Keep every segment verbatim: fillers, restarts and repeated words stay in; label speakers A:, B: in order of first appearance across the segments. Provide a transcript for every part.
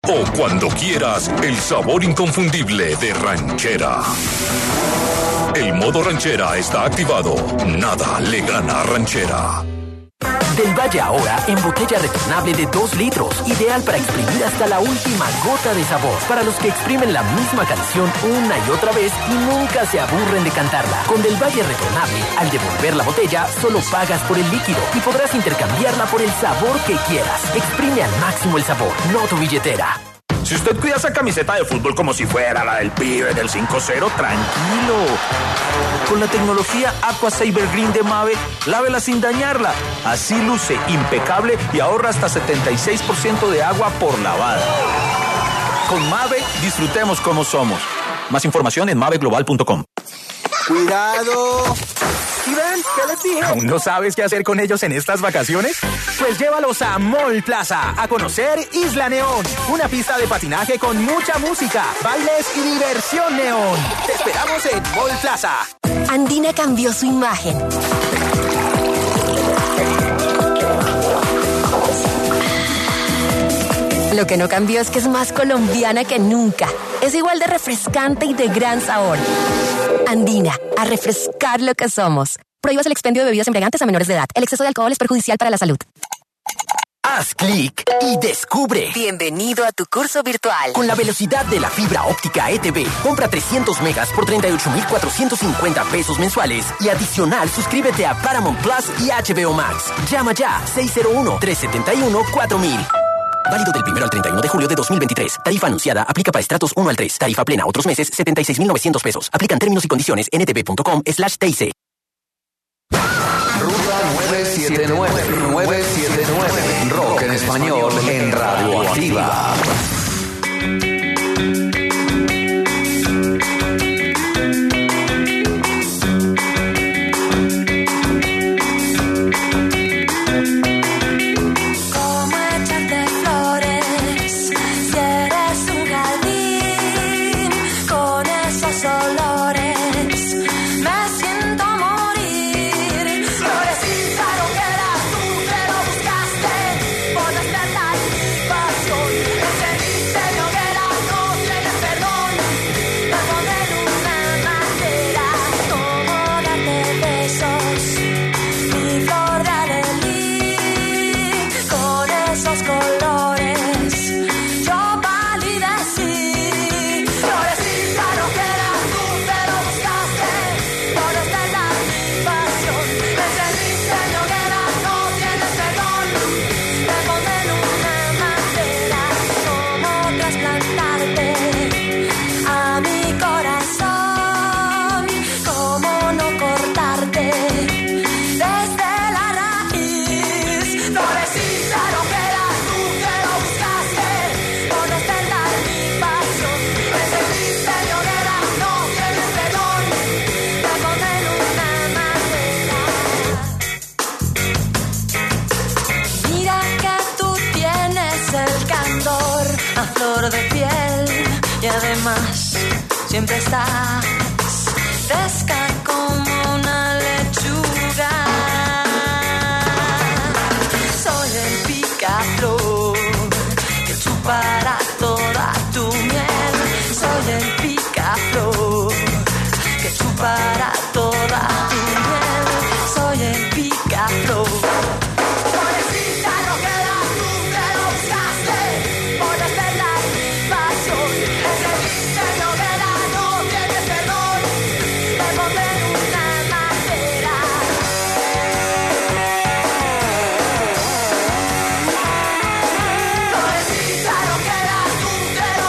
A: O cuando quieras, el sabor inconfundible de Ranchera. El modo Ranchera está activado. Nada le gana a Ranchera.
B: Del Valle ahora en botella retornable de dos litros, ideal para exprimir hasta la última gota de sabor. Para los que exprimen la misma canción una y otra vez y nunca se aburren de cantarla. Con Del Valle retornable, al devolver la botella, solo pagas por el líquido y podrás intercambiarla por el sabor que quieras. Exprime al máximo el sabor, no tu billetera.
C: Si usted cuida esa camiseta de fútbol como si fuera la del pibe del cinco cero, tranquilo. Con la tecnología Aqua Saver Green de Mave, lávela sin dañarla. Así luce impecable y ahorra hasta setenta y seis por ciento de agua por lavada. Con Mave, disfrutemos como somos. Más información en mave global punto com.
D: ¡Cuidado!
B: ¿Y ven? ¿Qué les dije?
C: ¿Aún no sabes qué hacer con ellos en estas vacaciones?
B: Pues llévalos a Mall Plaza a conocer Isla Neón, una pista de patinaje con mucha música, bailes y diversión neón. Te esperamos en Mall Plaza.
E: Andina cambió su imagen. Lo que no cambió es que es más colombiana que nunca. Es igual de refrescante y de gran sabor. Andina, a refrescar lo que somos. Prohíbas el expendio de bebidas embriagantes a menores de edad. El exceso de alcohol es perjudicial para la salud.
B: Haz clic y descubre.
E: Bienvenido a tu curso virtual.
B: Con la velocidad de la fibra óptica E T V, compra trescientos megas por treinta y ocho mil cuatrocientos cincuenta pesos mensuales y adicional suscríbete a Paramount Plus y H B O Max. Llama ya seis cero uno, tres siete uno, cuatro mil. Válido del primero al treinta y uno de julio de dos mil veintitrés. Tarifa anunciada aplica para estratos uno al tres. Tarifa plena otros meses setenta y seis mil novecientos pesos. Aplican términos y condiciones en ntv punto com slash T I C.
F: Ruta nueve siete nueve, nueve siete nueve. Rock en español en Radioactiva.
G: De piel y además siempre estás fresca como una lechuga. Soy el picaflor que chupará toda tu miel. Soy el picaflor que chupará toda tu miel. Soy el picaflor.
H: Florecita, no quedas tú, que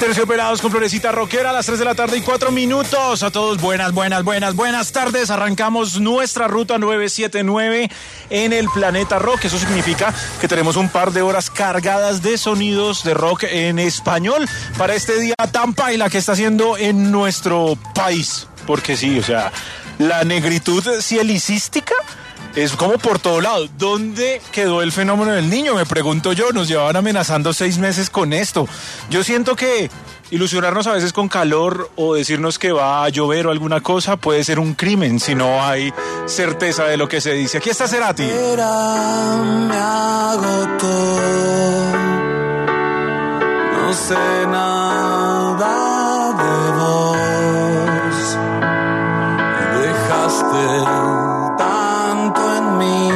H: Aterciopelados con Florecita Rockera a las tres de la tarde y cuatro minutos. A todos buenas, buenas, buenas, buenas tardes. Arrancamos nuestra ruta nueve siete nueve en el planeta rock. Eso significa que tenemos un par de horas cargadas de sonidos de rock en español para este día tan paila que está haciendo en nuestro país. Porque sí, o sea, la negritud cielicística es como por todo lado. ¿Dónde quedó el fenómeno del niño? Me pregunto yo. Nos llevaban amenazando seis meses con esto. Yo siento que ilusionarnos a veces con calor o decirnos que va a llover o alguna cosa puede ser un crimen si no hay certeza de lo que se dice. Aquí está Cerati.
I: Era, me agotó. No sé nada de vos. Dejaste en mí.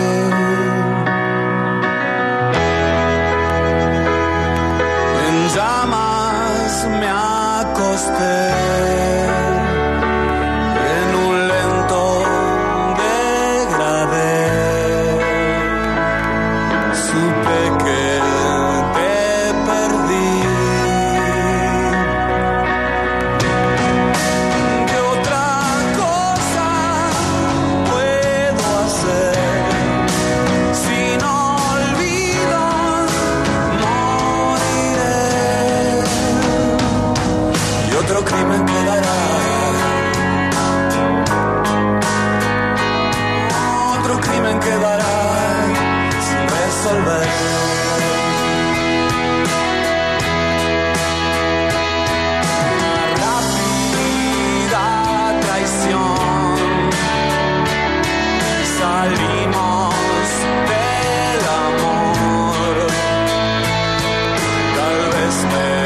I: En llamas me acosté en un lento degradé. Supe que te perdí. ¿Qué otra cosa puedo hacer? Otro crimen quedará, otro crimen quedará sin resolver. Rápida traición, salimos del amor, tal vez me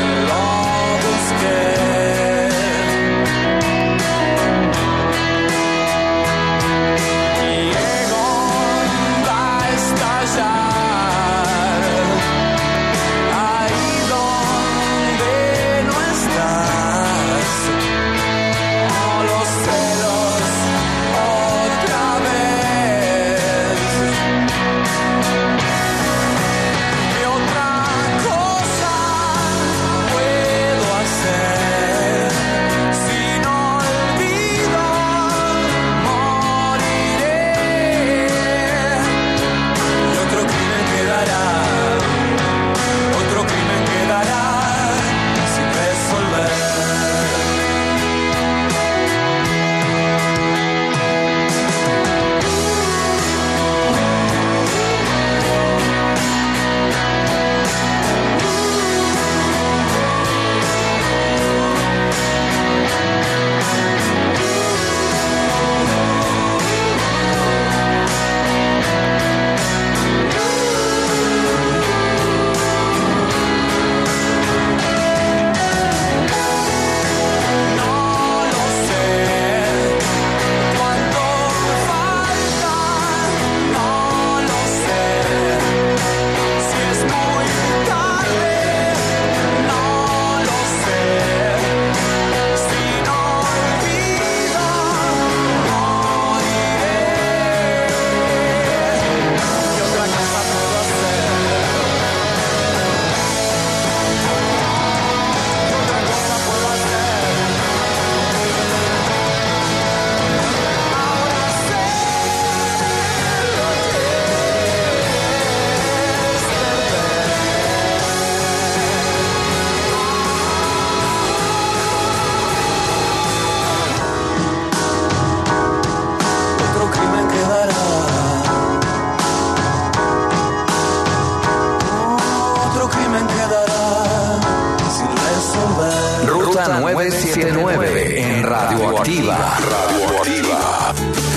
F: nueve siete nueve en Radioactiva. Radioactiva.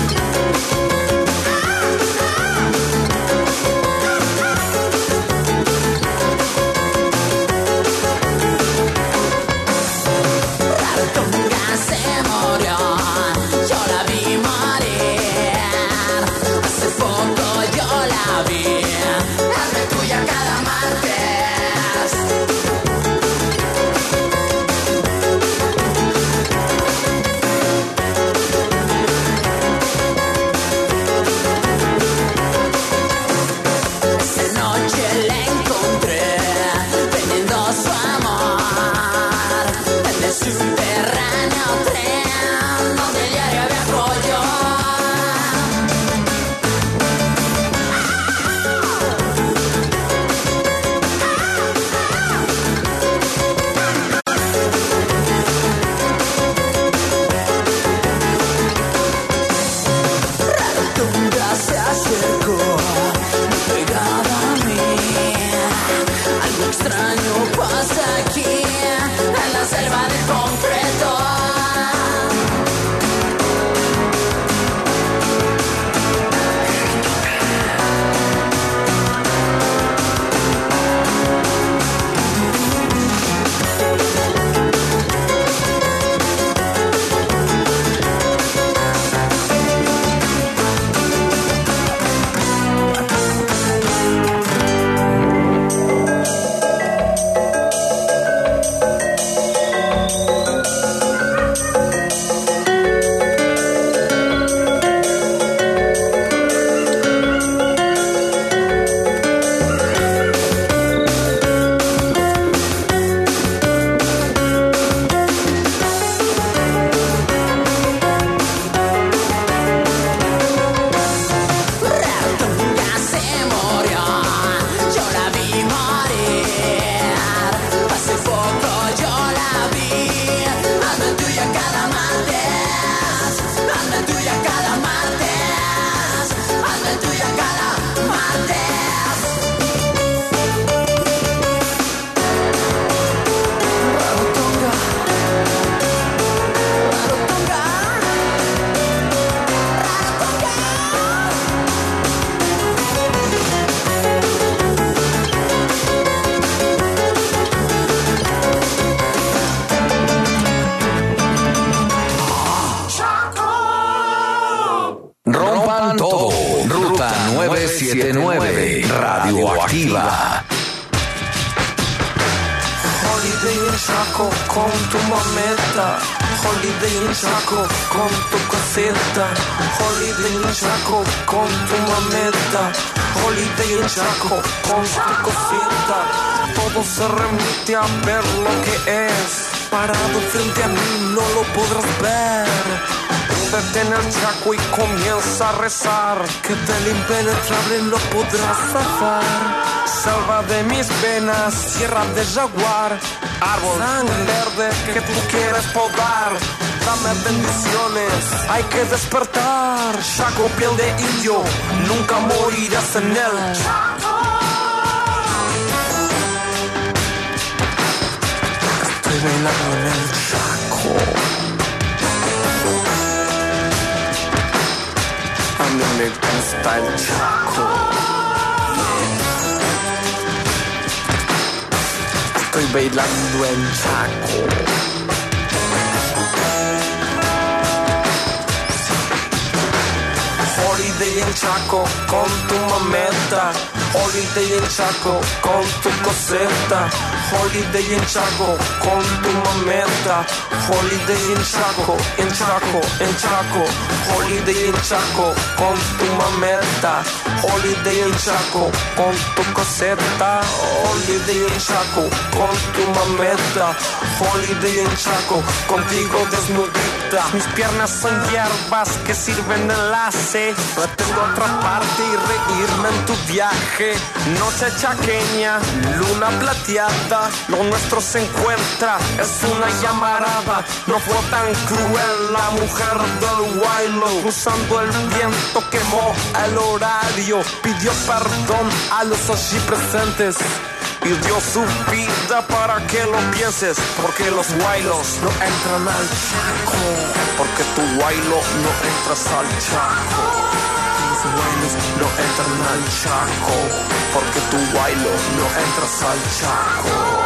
G: Se murió, yo la vi morir. Hace poco yo la vi. Hazme tuya cada martes. selva de concreto.
F: Radioactiva.
I: Holiday en Chaco con tu mameta. Holiday en Chaco con tu coseta. Holiday en Chaco con tu mameta. Holiday en Chaco con tu coseta. Todo se remite a ver lo que es. Parado frente a mí no lo podrás ver. Vete en el Chaco y comienza a rezar, que del impenetrable no podrás zafar. Selva de mis venas, tierra de jaguar, árbol sangre verde que tú quieres podar. Dame bendiciones, hay que despertar. Chaco, piel de indio, nunca morirás en él. Estoy bailando en el Chaco. A mí me gusta el Chaco. Estoy bailando el Chaco. Holiday en Chaco con tu mameta. Holiday en Chaco con tu coseta. Holiday en Chaco con tu mameta. Holiday en Chaco, en Chaco, en Chaco. Holiday en Chaco con tu mameta. Holiday en Chaco con tu coseta. Holiday en Chaco con tu mameta. Holiday en Chaco contigo desnudita. Mis piernas son hierbas que sirven de enlace. Pretendo atraparte y reírme en tu viaje. Noche chaqueña, luna plateada. Lo nuestro se encuentra, es una llamarada. No fue tan cruel la mujer del Huaylo. Cruzando el viento quemó el horario. Pidió perdón a los allí presentes y dio su vida para que lo pienses. Porque los Huaylos no entran al Chaco. Porque tu Huaylo no entras al Chaco. Los Huaylos no entran al Chaco. Porque tu Huaylo no entras al Chaco.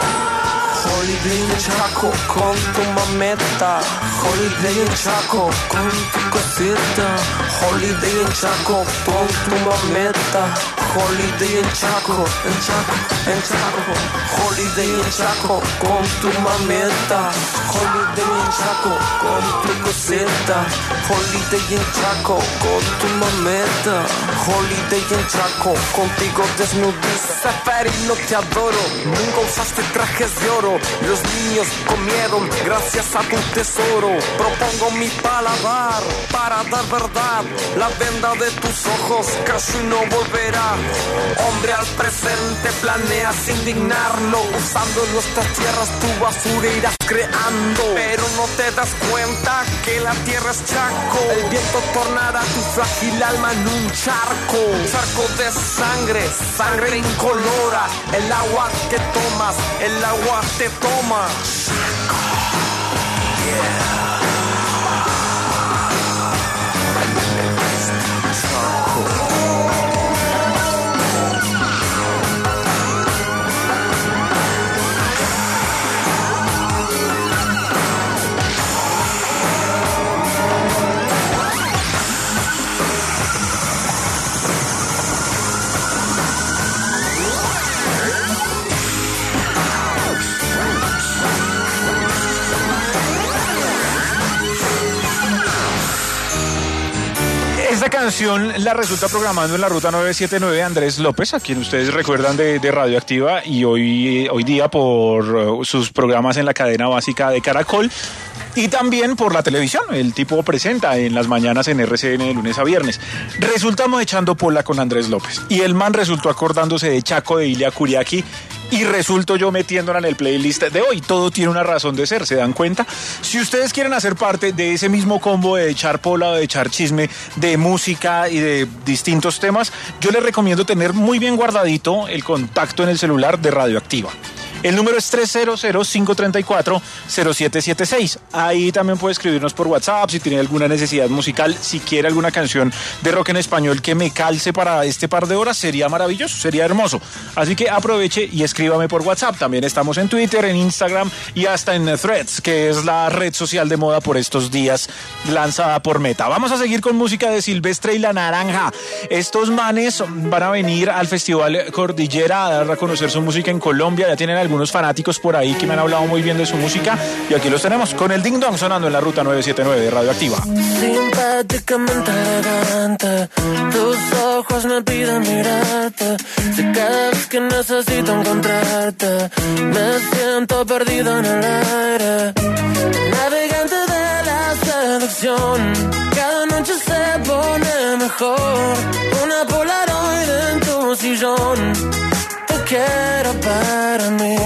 I: Holiday en Chaco con tu mameta. Holiday en Chaco con tu cosita. Holiday en Chaco con tu mameta. Holiday en Chaco, en Chaco, en Chaco. Holiday en Chaco con tu mameta. Holiday en Chaco con tu cosita. Holiday en Chaco con tu mameta. Holiday en Chaco contigo desnudista. Seferino, te adoro. Nunca usaste trajes de oro. Los niños comieron gracias a tu tesoro. Propongo mi paladar para dar verdad. La venda de tus ojos casi no volverá. Hombre al presente planeas indignarlo. Usando nuestras tierras tu basura irás creando. Pero no te das cuenta que la tierra es Chaco. El viento tornará tu frágil alma en un charco. Charco de sangre, sangre incolora. El agua que tomas, el agua te toma. Chaco.
H: Esta canción la resulta programando en la ruta nueve siete nueve Andrés López, a quien ustedes recuerdan de, de Radioactiva, y hoy, hoy día por uh, sus programas en la cadena básica de Caracol. Y también por la televisión. El tipo presenta en las mañanas en R C N de lunes a viernes. Resultamos echando pola con Andrés López. Y el man resultó acordándose de Chaco de Ilia Curiaki. Y resulto yo metiéndola en el playlist de hoy. Todo tiene una razón de ser, ¿se dan cuenta? Si ustedes quieren hacer parte de ese mismo combo de echar pola o de echar chisme de música y de distintos temas, yo les recomiendo tener muy bien guardadito el contacto en el celular de Radioactiva. El número es tres cero cero, cinco tres cuatro, cero siete siete seis. Ahí también puede escribirnos por WhatsApp si tiene alguna necesidad musical, si quiere alguna canción de rock en español que me calce para este par de horas, sería maravilloso, sería hermoso. Así que aproveche y escríbame por WhatsApp. También estamos en Twitter, en Instagram y hasta en Threads, que es la red social de moda por estos días lanzada por Meta. Vamos a seguir con música de Silvestre y La Naranja. Estos manes van a venir al Festival Cordillera a dar a conocer su música en Colombia. Ya tienen algunos fanáticos por ahí que me han hablado muy bien de su música y aquí los tenemos con el Ding Dong sonando en la ruta nueve siete nueve de Radioactiva.
I: Simpáticamente elegante, tus ojos me piden mirarte. Si cada vez que necesito encontrarte me siento perdido en el aire, navegante de la seducción. Cada noche se pone mejor, una Polaroid en tu sillón. Quiero para mí,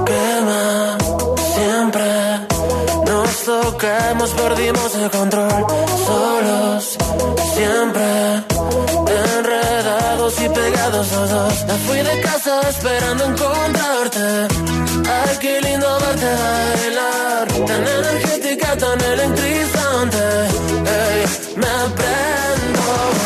I: quema siempre. Nos tocamos, perdimos el control. Solos, siempre. Enredados y pegados los dos. Me fui de casa esperando encontrarte. Ay, qué lindo verte bailar. Tan energética, tan electrizante. Ey, me prendo.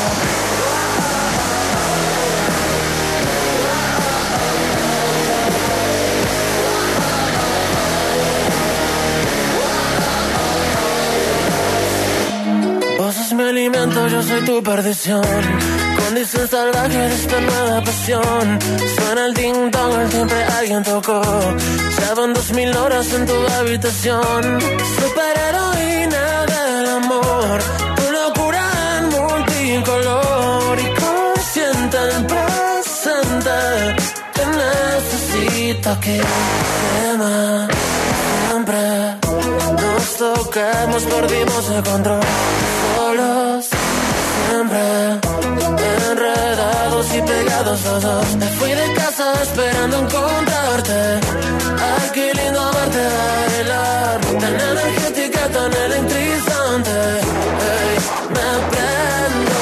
I: Vos sos mi alimento, yo soy tu perdición. Condición salvaje de esta nueva pasión. Suena el ding dong, el timbre alguien tocó. Ya van dos mil horas en tu habitación. Superheroína del amor, tu locura en multicolor. Y consciente del presente, te necesito aquí. Quema siempre. Nos tocamos, perdimos el control. Solos, siempre. Enredados y pegados los dos. Me fui de casa esperando encontrarte. Ay, qué lindo verte bailar. Tan energética, tan electrizante. Hey, me prendo.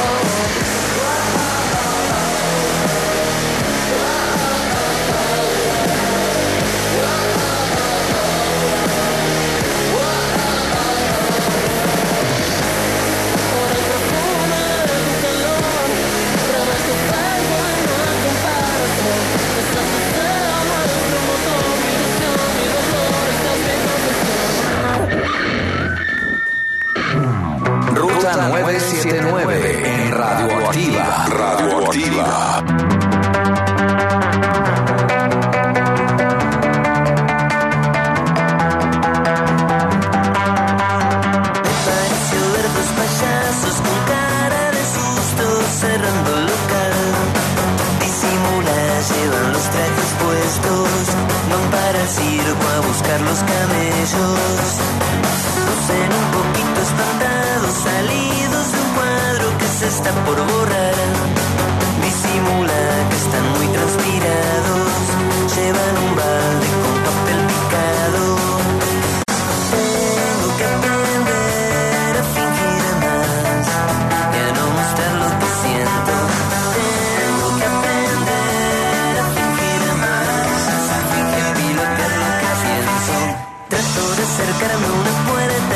F: Ruta nueve siete nueve en Radioactiva. Radioactiva.
J: Circo a buscar los camellos, lucen un poquito espantados, salidos de un cuadro que se está por borrar. Disimula que están muy transpirados, llevan un balde con papel picado. Tengo que aprender a fingir más y a no mostrar lo que siento. Tengo que aprender a fingir más, a fingir pilotear lo que pienso. Trato de acercarme a una puerta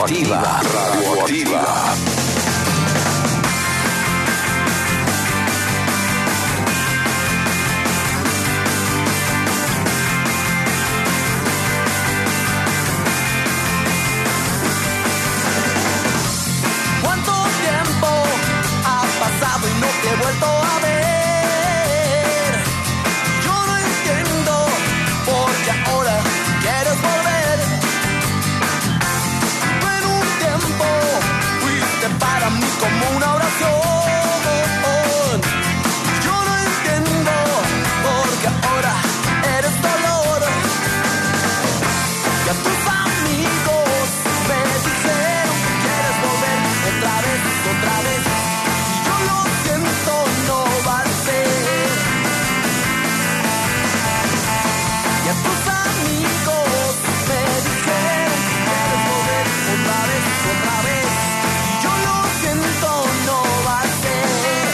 F: Radioactiva. Radioactiva.
G: ¿Cuánto tiempo ha pasado y no te he vuelto a ver? Yo no entiendo por qué ahora quieres volver. Tú en un tiempo fuiste para mí como una oración. Yo no entiendo por qué ahora eres dolor. Y a tus amigos me dijeron que quieres volver otra vez, otra vez. Y yo lo siento, no va a ser. Y a tus amigos me dijeron que quieres volver otra vez, otra vez. Y yo lo siento, no va a ser.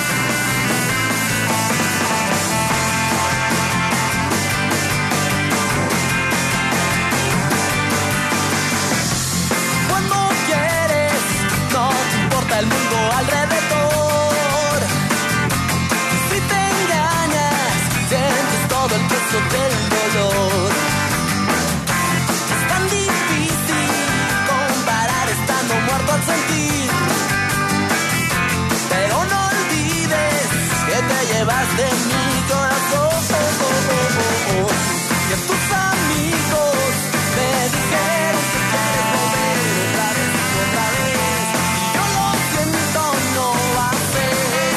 G: Cuando quieres, no te importa el mundo alrededor. Y si te engañas, sientes todo el peso del dolor. Es tan difícil comparar estando muerto al sentir. Pero no olvides que te llevas de mi corazón. Y a tus amigos me dijeron que quieres volver otra vez, otra vez. Y yo lo siento, no va a ser.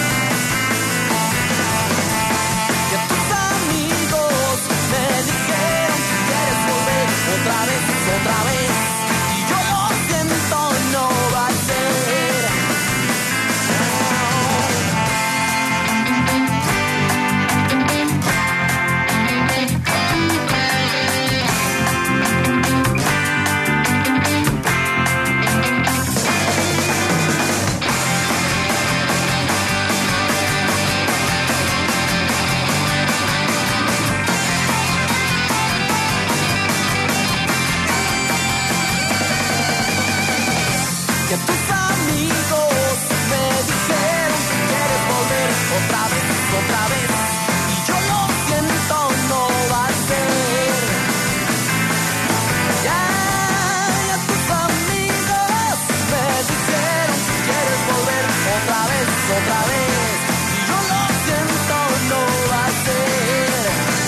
G: Y a tus amigos me dijeron que quieres volver otra vez, otra vez. Y yo lo siento, no va a ser. Que tus amigos me dijeron que quieres volver otra vez, otra vez. Y yo lo siento, no va a ser. Ya, ya tus amigos me dijeron que quieres volver otra vez, otra vez. Y yo lo siento, no va a ser.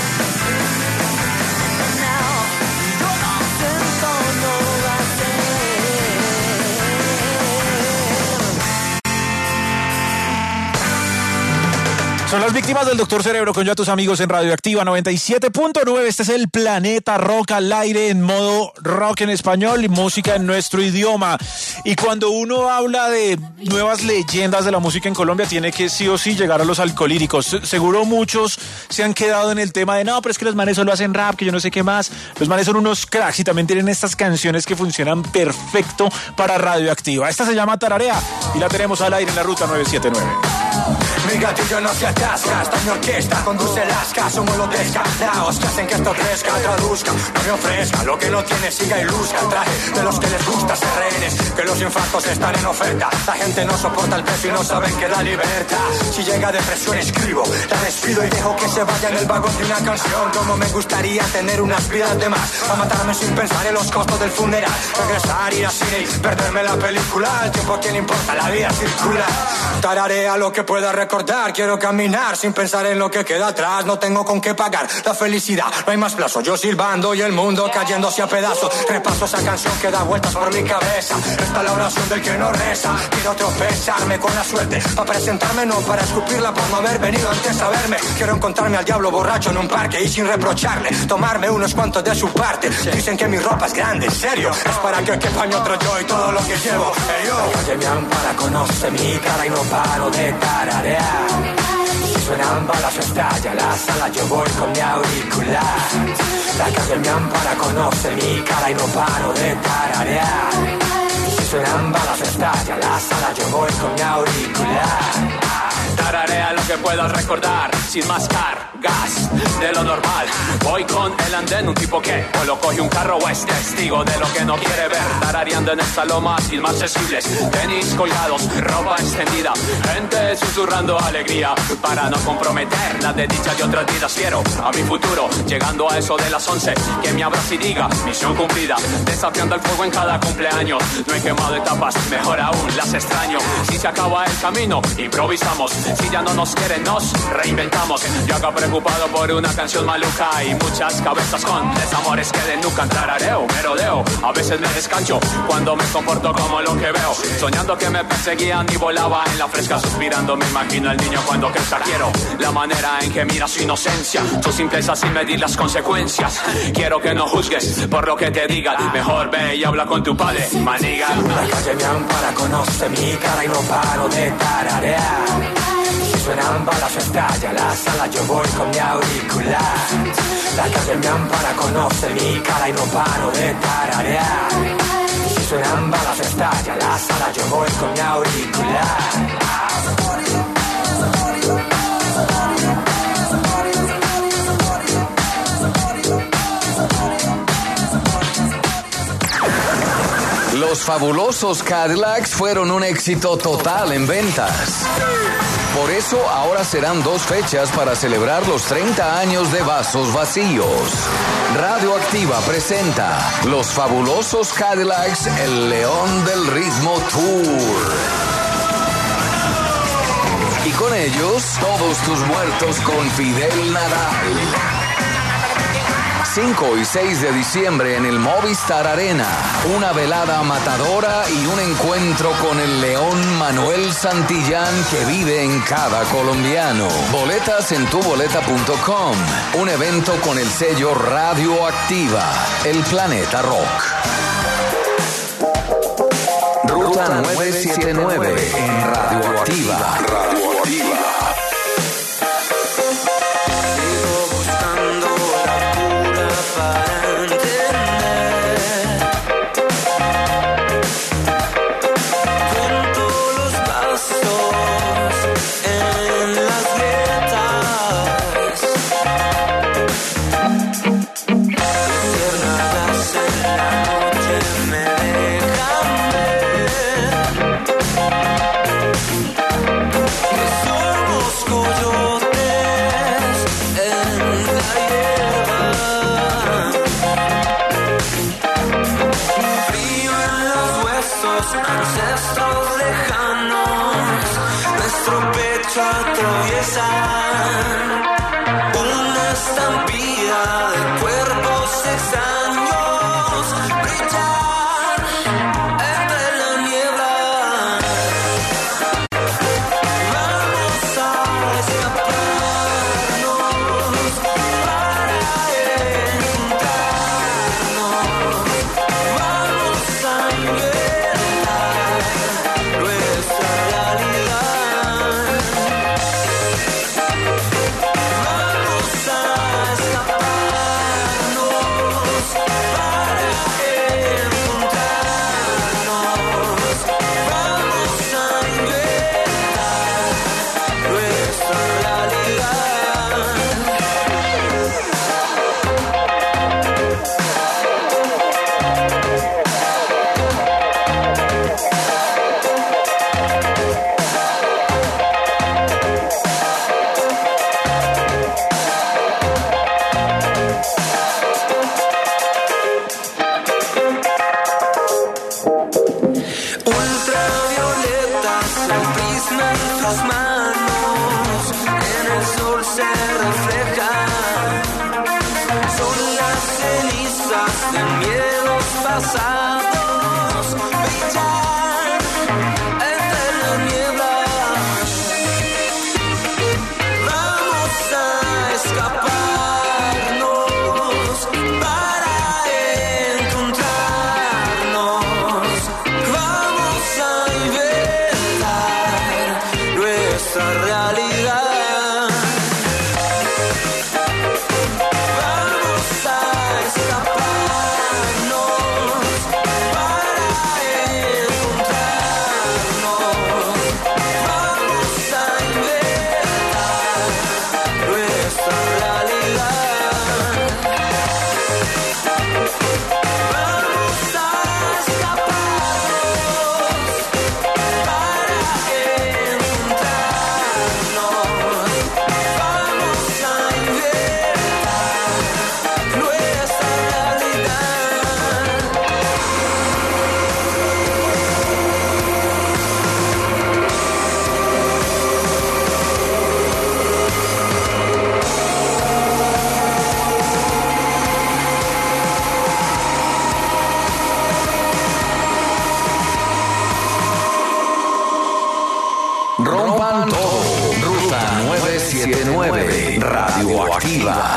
G: No, yo lo siento, no va a ser.
H: Son las víctimas del Doctor Cerebro con yo a tus amigos en Radioactiva noventa y siete punto nueve. Este es el Planeta Rock al aire en modo rock en español y música en nuestro idioma. Y cuando uno habla de nuevas leyendas de la música en Colombia, tiene que sí o sí llegar a los alcohólicos. Se- Seguro muchos se han quedado en el tema de no, pero es que los manes solo hacen rap, que yo no sé qué más. Los manes son unos cracks y también tienen estas canciones que funcionan perfecto para Radioactiva. Esta se llama Tararea y la tenemos al aire en la ruta nueve siete nueve.
K: Mi gatillo no se atasca, esta es mi orquesta, conduce lasca, somos los descartados que hacen que esto crezca, traduzca, no me ofrezca, lo que no tiene siga y luzca, el traje de los que les gusta ser rehenes, que los infartos están en oferta, la gente no soporta el peso y no saben que la libertad, si llega depresión escribo, la despido y dejo que se vaya en el vagón de una canción, como me gustaría tener unas vidas de más, a matarme sin pensar en los costos del funeral, regresar, ir a cine y perderme la película, el tiempo a quien importa, la vida circula, tararea lo que pueda recordar, quiero caminar sin pensar en lo que queda atrás, no tengo con qué pagar la felicidad, no hay más plazo, yo silbando y el mundo cayéndose a pedazos, repaso esa canción que da vueltas por mi cabeza, esta es la oración del que no reza, quiero tropezarme con la suerte, para presentarme no para escupirla por no haber venido antes a verme, quiero encontrarme al diablo borracho en un parque y sin reprocharle, tomarme unos cuantos de su parte, dicen que mi ropa es grande, en serio, es para que quepa mi otro yo y todo lo que llevo, hey yo, la calle me ampara, conoce mi cara y no paro de tararear, si suenan balas estalla la sala, yo voy con mi auricular, la calle me ampara, conoce mi cara y no paro de tararear, si suenan balas estalla la sala, yo voy con mi auricular.
C: Tararea lo que puedas recordar, sin mascar,
I: gas de lo normal. Voy con el andén, un tipo que o lo coge un carro o es testigo de lo que no quiere ver. Tarareando en esta loma sin más accesibles, tenis colgados, ropa extendida, gente susurrando alegría para no comprometer la desdicha de otras vidas. Quiero a mi futuro, llegando a eso de las once, que me abrace y diga, misión cumplida, desafiando el fuego en cada cumpleaños. No he quemado etapas, mejor aún las extraño. Si se acaba el camino, improvisamos. Si ya no nos quieren, nos reinventamos. Yo acá preocupado por una canción maluca y muchas cabezas con desamores que de nunca entrarareo, merodeo. A veces me descancho cuando me comporto como lo que veo, soñando que me perseguían y volaba en la fresca, suspirando me imagino el niño cuando crezca. Quiero la manera en que mira su inocencia, su simpleza sin medir las consecuencias. Quiero que no juzgues por lo que te digan, mejor ve y habla con tu padre, maniga.
K: La calle me ampara, conoce mi cara y no paro de tararear. Si suenan balas o estalla la sala, yo voy con mi auricular. La calle me ampara, conoce mi cara y no paro de tararear. Si suenan balas o estalla la sala, yo voy con mi auricular.
F: Los fabulosos Cadillacs fueron un éxito total en ventas. Por eso ahora serán dos fechas para celebrar los treinta años de Vasos Vacíos. Radioactiva presenta Los fabulosos Cadillacs, el León del Ritmo Tour. Y con ellos, todos tus muertos con Fidel Nadal. cinco y seis de diciembre en el Movistar Arena. Una velada matadora y un encuentro con el León Manuel Santillán que vive en cada colombiano. Boletas en tu boleta punto com. Un evento con el sello Radioactiva, el Planeta Rock. Ruta nueve siete nueve en Radioactiva. Radioactiva.
J: Ancestros lejanos, nuestro pecho atraviesan una estampida de cuerpos extraños, brillan entre la niebla. Vamos a escaparnos para encontrarnos. Vamos a inventar nuestra realidad. Vamos a escaparnos para encontrarnos. Vamos a inventar nuestra realidad. Ultravioletas, el prisma en tus manos, en el sol se reflejan. Son las cenizas de miedos pasados, brillan entre la niebla. Vamos a escaparnos para encontrarnos. Vamos a inventar nuestra realidad. Vamos a escaparnos
F: Rompan todo. Ruta nueve siete nueve, Radioactiva.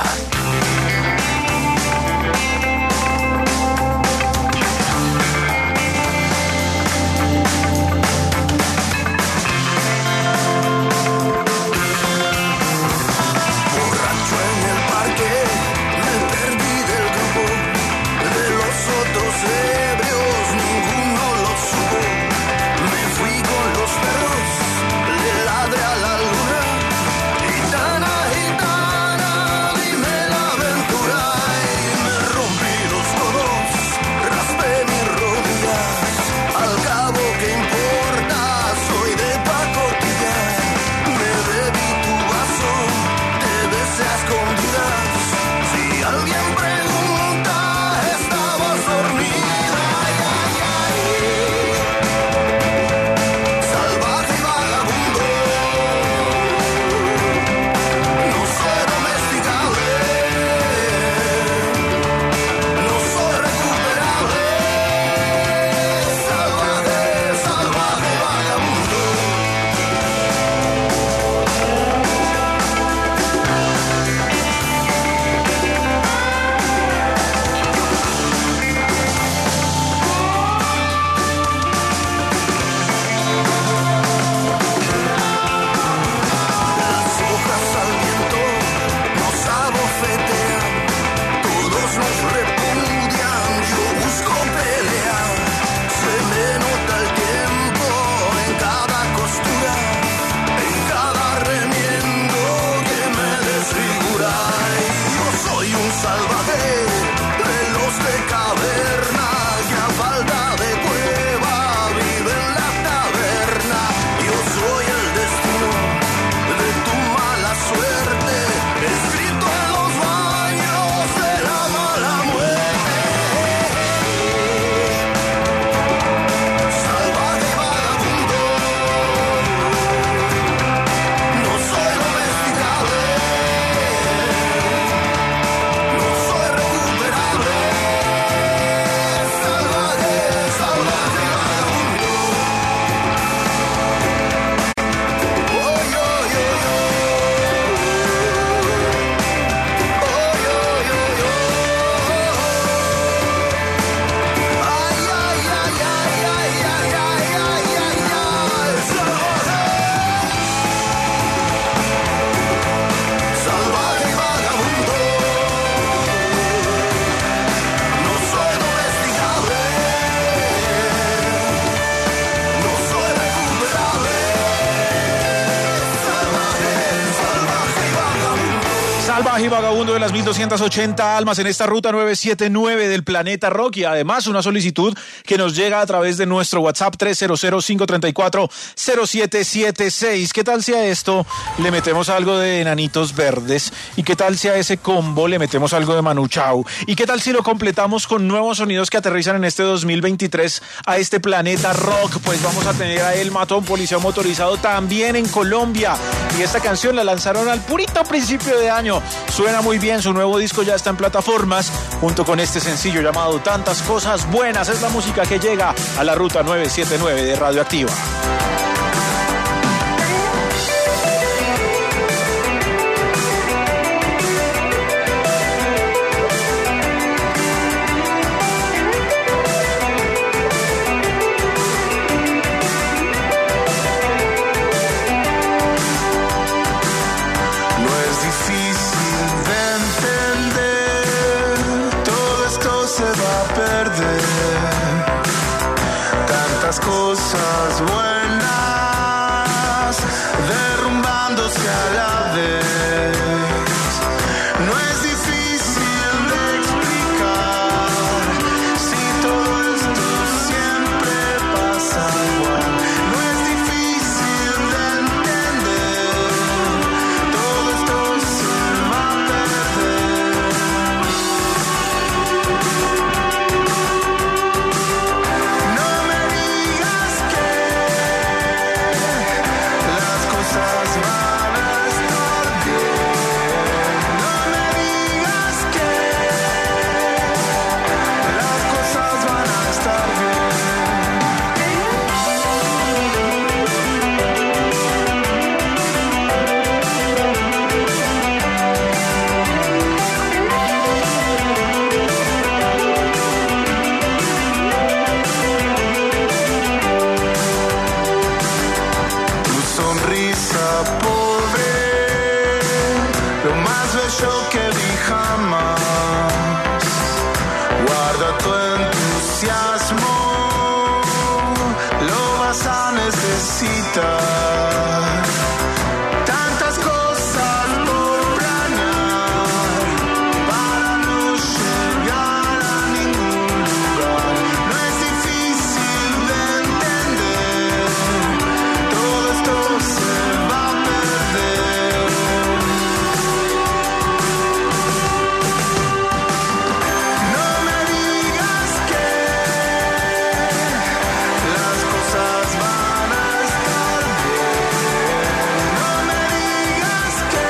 H: Y vagabundo de las mil doscientas ochenta almas en esta ruta nueve siete nueve del planeta rock, y además una solicitud que nos llega a través de nuestro WhatsApp tres cero cero, cinco tres cuatro, cero siete siete seis. ¿Qué tal si a esto le metemos algo de Enanitos Verdes? ¿Y qué tal si a ese combo le metemos algo de Manu Chao? ¿Y qué tal si lo completamos con nuevos sonidos que aterrizan en este dos mil veintitrés a este planeta rock? Pues vamos a tener a El Matón, Policía Motorizado, también en Colombia, y esta canción la lanzaron al purito principio de año. Suena muy bien, su nuevo disco ya está en plataformas, junto con este sencillo llamado Tantas Cosas Buenas. Es la música que llega a la ruta nueve siete nueve de Radioactiva.
L: Cosas buenas derrumbándose a la vez. No es difícil de explicar si todo esto siempre pasa igual. No es difícil de entender, todo esto se va a perder. No me digas que las cosas van a estar cosa pobre, lo más bello que vi jamás. Guarda tu entusiasmo, lo vas a necesitar. Tantas cosas por planear para no llegar a ningún lugar. No es difícil de entender, todo esto se va a perder. No me digas que las cosas van a estar bien. No me digas que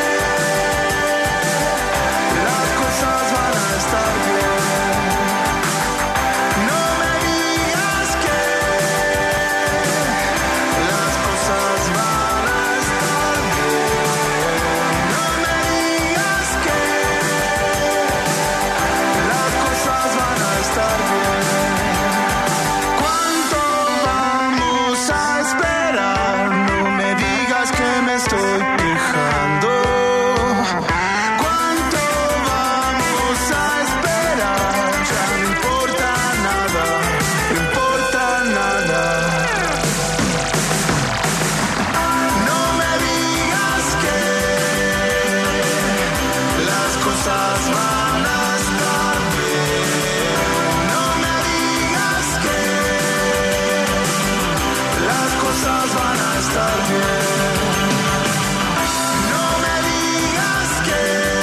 L: las cosas van a estar bien. No me digas que las cosas van a estar bien. No me digas que las cosas van a estar bien. ¿Cuánto vamos a esperar? No me digas que me estoy quejando. ¿Cuánto vamos a esperar? Ya no importa nada, no importa nada. No me digas que las cosas van a estar bien. No me digas que las cosas van a estar bien. No me digas que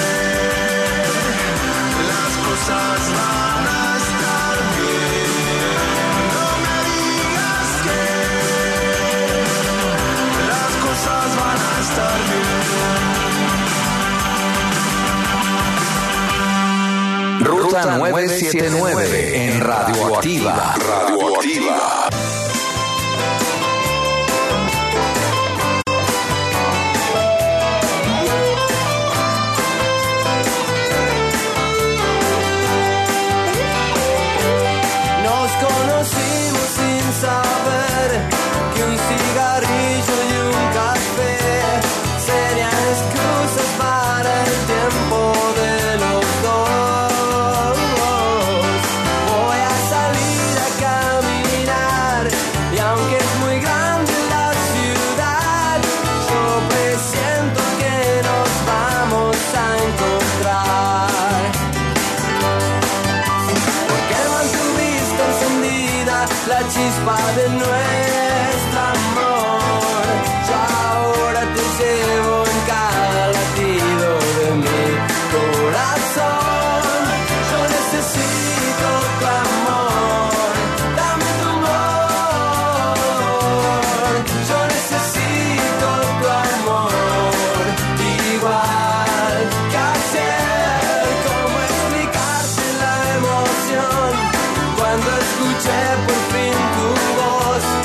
L: las cosas van a estar bien. No me digas que las cosas van a estar bien.
F: Ruta nueve siete nueve en Radioactiva. Radioactiva.
G: Nos conocimos sin saber que un cigarrillo y un café serían excusas para el tiempo de los dos. Voy a salir a caminar y aunque es muy grande la ciudad, yo presiento que nos vamos a encontrar. Porque mantuviste encendida la chispa de nuestro amor. Yo ahora te llevo en cada latido de mi corazón. Yo necesito tu amor, dame tu amor. Yo necesito tu amor, igual que ayer. ¿Cómo explicarte la emoción cuando escuché por fin tu voz?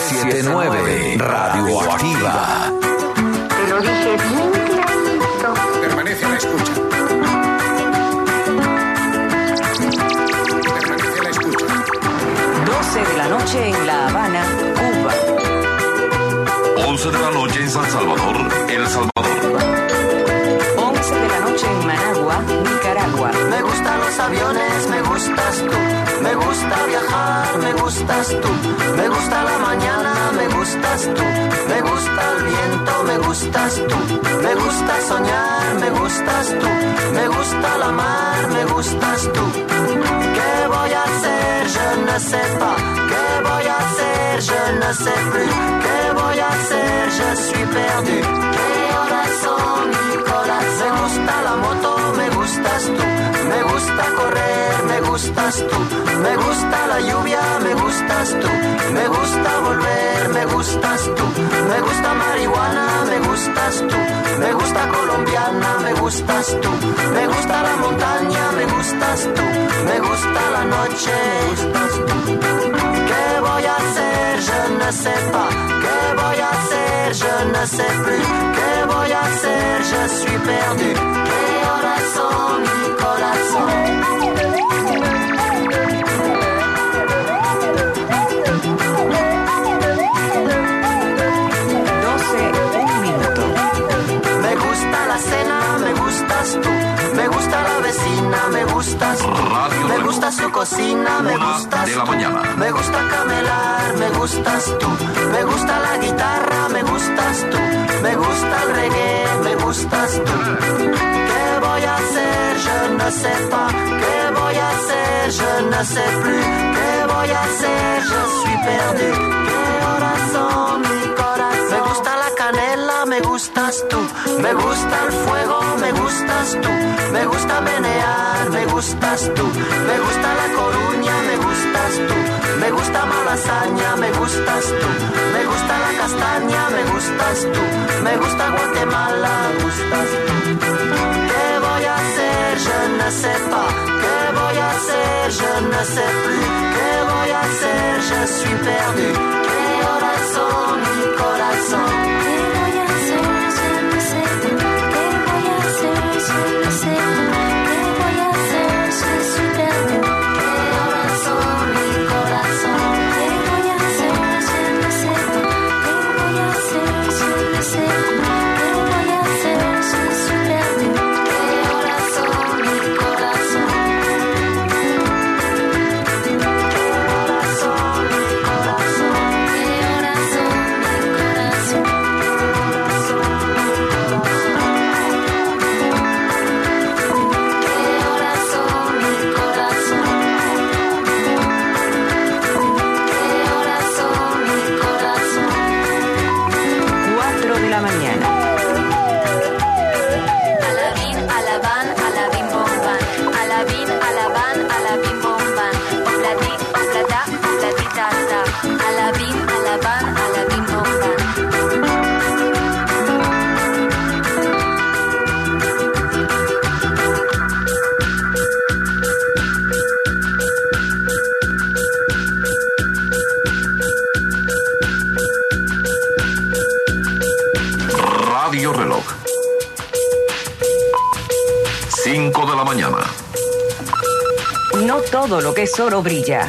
F: setenta y nueve, Radioactiva.
M: Te lo dije bien clarito.
N: Permanece a la escucha. Permanece a la escucha.
O: doce de la noche en La Habana, Cuba.
A: once de la noche en San Salvador, El Salvador.
O: once de la noche en Managua, Nicaragua.
G: Me gustan los aviones, me gustas tú. Me gusta viajar, me gustas tú. Me gusta la mañana, me gustas tú. Me gusta el viento, me gustas tú. Me gusta soñar, me gustas tú. Me gusta la mar, me gustas tú. ¿Qué voy a hacer? Je ne sais pas. ¿Qué voy a hacer? Je ne sais plus. ¿Qué voy a hacer? Je suis perdu. ¿Qué horas son, Nicolás? Me gusta la moto, me gustas tú. Me gusta correr, me gustas tú. Me gusta la lluvia, me gustas tú. Me gusta volver, me gustas tú. Me gusta marihuana, me gustas tú. Me gusta colombiana, me gustas tú. Me gusta la montaña, me gustas tú. Me gusta la noche, me gustas tú. ¿Qué voy a hacer? Je ne sais pas. ¿Qué voy a hacer? Je ne sais plus. ¿Qué voy a hacer? Je suis perdu. ¿Qué horas son, mi corazón? Me gusta la vecina, me gustas tú.
A: Radio
G: me gusta su cocina, me gustas
A: de la
G: tú.
A: mañana.
G: Me gusta camelar, me gustas tú. Me gusta la guitarra, me gustas tú. Me gusta el reggae, me gustas tú. ¿Qué voy a hacer? Je ne sais pas. ¿Qué voy a hacer? Je ne sais plus. ¿Qué voy a hacer? Je suis perdu. ¿Qué horas son, mi corazón? Me gusta la canela, me gustas tú. Me gusta el fuego, me gustas tú. Me gusta menear, me gustas tú. Me gusta la Coruña, me gustas tú. Me gusta Malasaña, me gustas tú. Me gusta la castaña, me gustas tú. Me gusta Guatemala, me gustas tú. ¿Qué voy a hacer? Je ne sais pas. ¿Qué voy a hacer? Je ne sais plus. ¿Qué voy a hacer? Je suis perdu. ¿Qué horas son, mi corazón?
O: No todo lo que es oro brilla.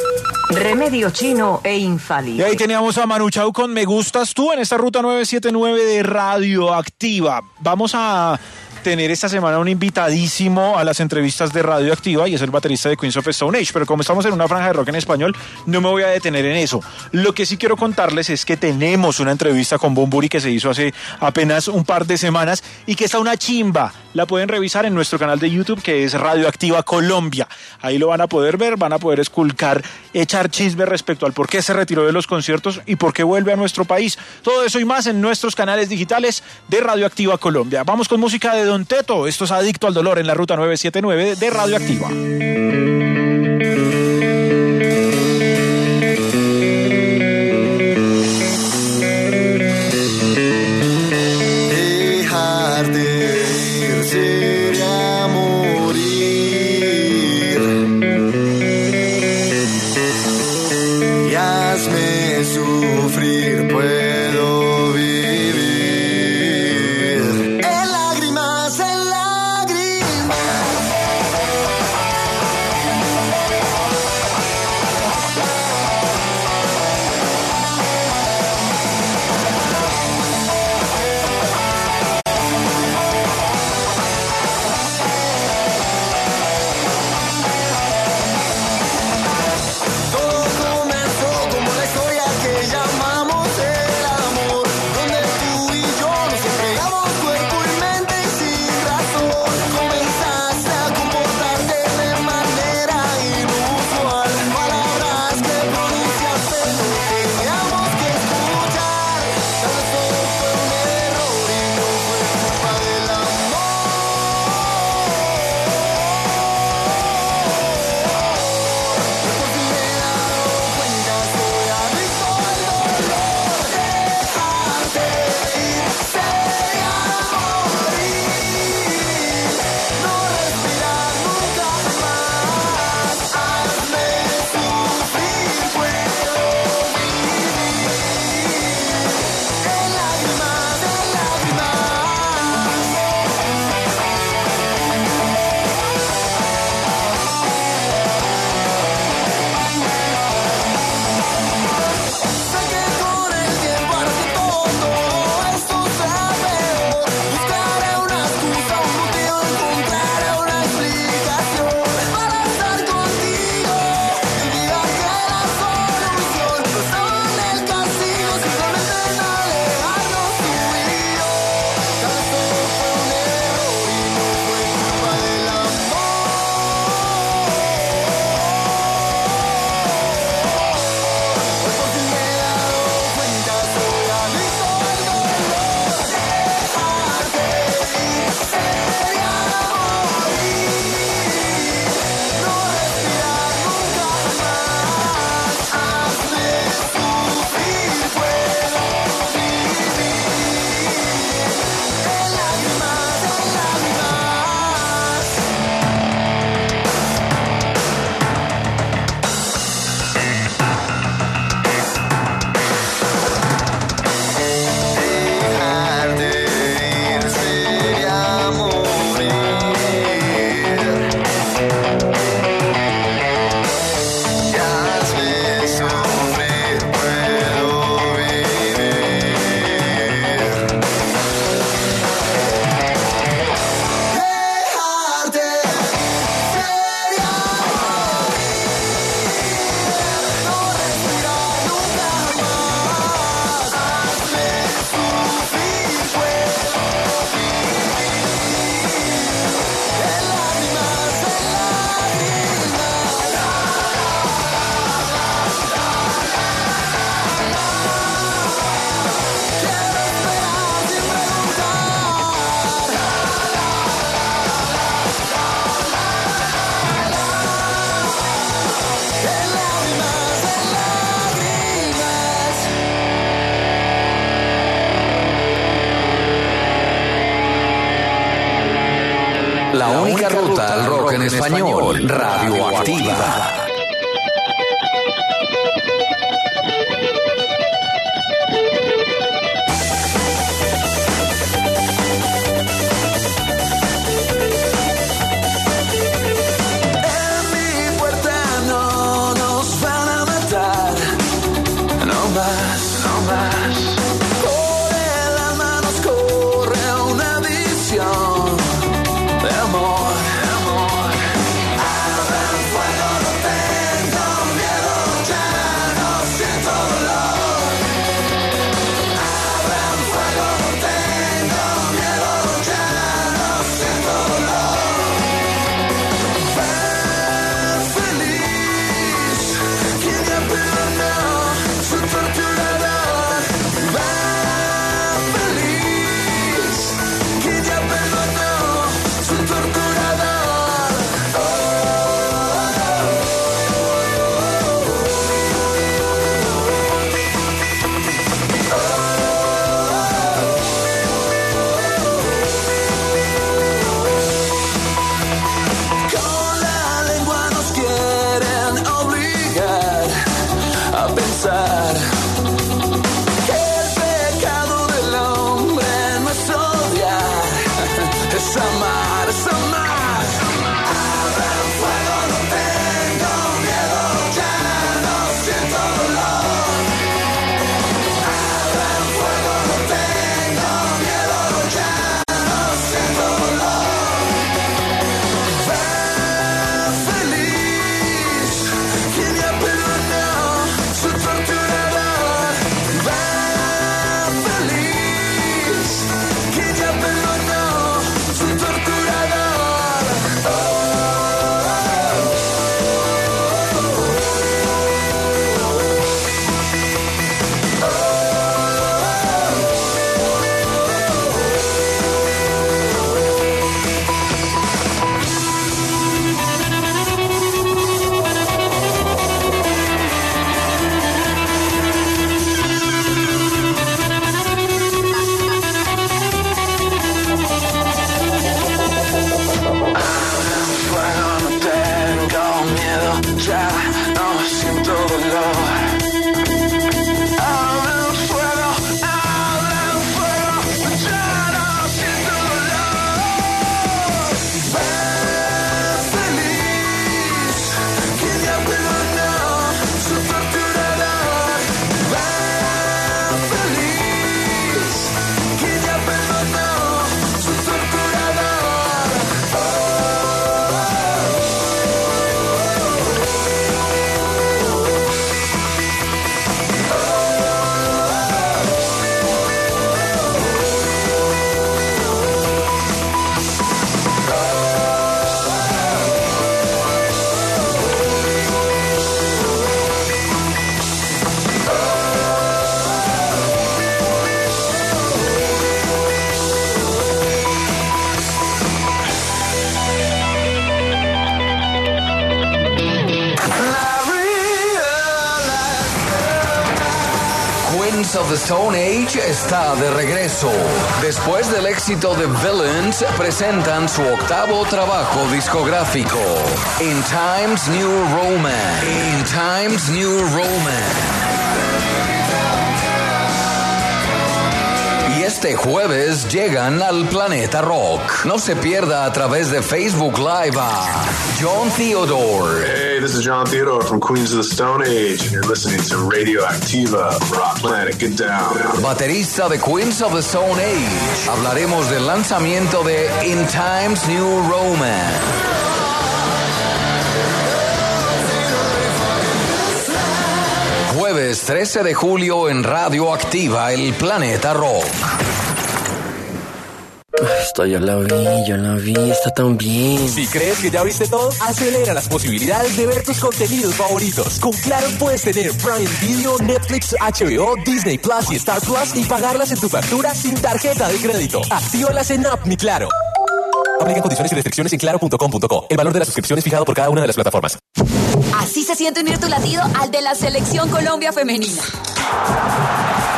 O: Remedio chino e infalible.
H: Y ahí teníamos a Manu Chao con Me Gustas Tú en esta ruta nueve setenta y nueve de Radioactiva. Vamos a tener esta semana un invitadísimo a las entrevistas de Radioactiva y es el baterista de Queens of Stone Age, pero como estamos en una franja de rock en español, no me voy a detener en eso. Lo que sí quiero contarles es que tenemos una entrevista con Bunbury que se hizo hace apenas un par de semanas y que está una chimba. La pueden revisar en nuestro canal de YouTube que es Radioactiva Colombia. Ahí lo van a poder ver, van a poder esculcar, echar chisme respecto al por qué se retiró de los conciertos y por qué vuelve a nuestro país. Todo eso y más en nuestros canales digitales de Radioactiva Colombia. Vamos con música de Don Teto. Esto es Adicto al Dolor en la ruta nueve setenta y nueve de Radioactiva.
L: Dejar de ir sería morir. Y hazme sufrir.
F: La única ruta al rock en español, Radioactiva. of the Stone Age está de regreso. Después del éxito de Villains, presentan su octavo trabajo discográfico, In Times New Roman. In Times New Roman. Y este jueves llegan al Planeta Rock. No se pierda a través de Facebook Live a John Theodore.
P: Hey, this is John Theodore from Queens of the Stone Age, and you're listening to Radioactiva, Rock Planet, get down.
F: Baterista de Queens of the Stone Age. Hablaremos del lanzamiento de In Times New Roman. Jueves trece de julio en Radioactiva, el Planeta Rock.
Q: Esto yo la vi, yo la vi, está tan bien.
R: Si crees que ya viste todo, acelera las posibilidades de ver tus contenidos favoritos. Con Claro puedes tener Prime Video, Netflix, H B O, Disney Plus y Star Plus y pagarlas en tu factura sin tarjeta de crédito. Actívalas en App Mi Claro. Aplican condiciones y restricciones en claro punto com punto co. El valor de la suscripción es fijado por cada una de las plataformas.
S: Así se siente unir tu latido al de la Selección Colombia Femenina.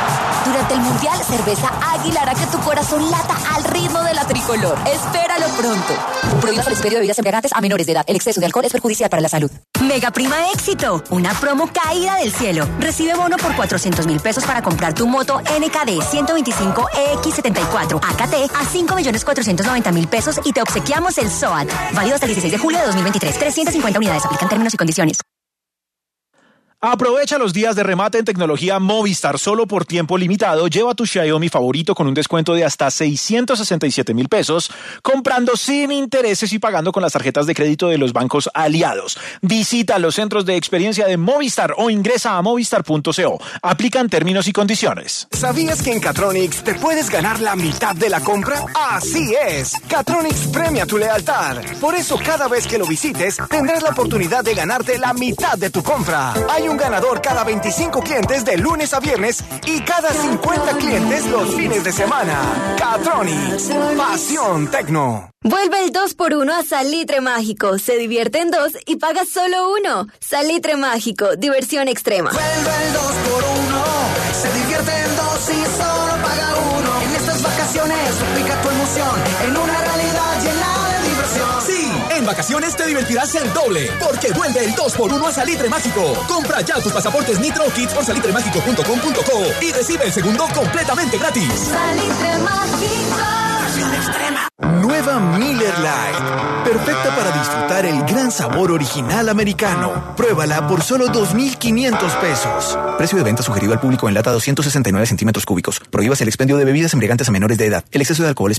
E: Durante el Mundial, Cerveza Águila hará que tu corazón lata al ritmo de la tricolor. Espéralo pronto. Prohíbas el expendio de bebidas embriagantes a menores de edad. El exceso de alcohol es perjudicial para la salud.
S: Mega Prima Éxito, una promo caída del cielo. Recibe bono por cuatrocientos mil pesos para comprar tu moto N K D ciento veinticinco E X setenta y cuatro A K T a cinco millones cuatrocientos noventa mil pesos y te obsequiamos el S O A T. Válido hasta el dieciséis de julio de dos mil veintitrés. trescientas cincuenta unidades. Aplican términos y condiciones.
H: Aprovecha los días de remate en tecnología Movistar solo por tiempo limitado. Lleva tu Xiaomi favorito con un descuento de hasta seiscientos sesenta y siete mil pesos, comprando sin intereses y pagando con las tarjetas de crédito de los bancos aliados. Visita los centros de experiencia de Movistar o ingresa a movistar punto co. Aplican términos y condiciones.
T: ¿Sabías que en Catronics te puedes ganar la mitad de la compra? Así es. Catronics premia tu lealtad. Por eso cada vez que lo visites tendrás la oportunidad de ganarte la mitad de tu compra. Hay un ganador cada veinticinco clientes de lunes a viernes y cada cincuenta clientes los fines de semana. Catronics, pasión tecno.
U: Vuelve el dos por uno a Salitre Mágico. Se divierte en dos y paga solo uno. Salitre Mágico, diversión extrema.
V: Vuelve el dos por uno. Se divierte en dos y solo paga uno. En estas vacaciones duplica tu emoción en una realidad llena de diversión.
R: Sí, en vacaciones te divertirás el doble, porque vuelve el dos por uno a Salitre Mágico. Compra ya tus pasaportes Nitro Kids por salitre mágico punto com punto co y recibe el segundo completamente gratis.
U: Salitre Mágico.
T: Extrema. Nueva Miller Lite. Perfecta para disfrutar el gran sabor original americano. Pruébala por solo dos mil quinientos pesos. Precio de venta sugerido al público en lata doscientos sesenta y nueve centímetros cúbicos. Prohíbas el expendio de bebidas embriagantes a menores de edad. El exceso de alcohol es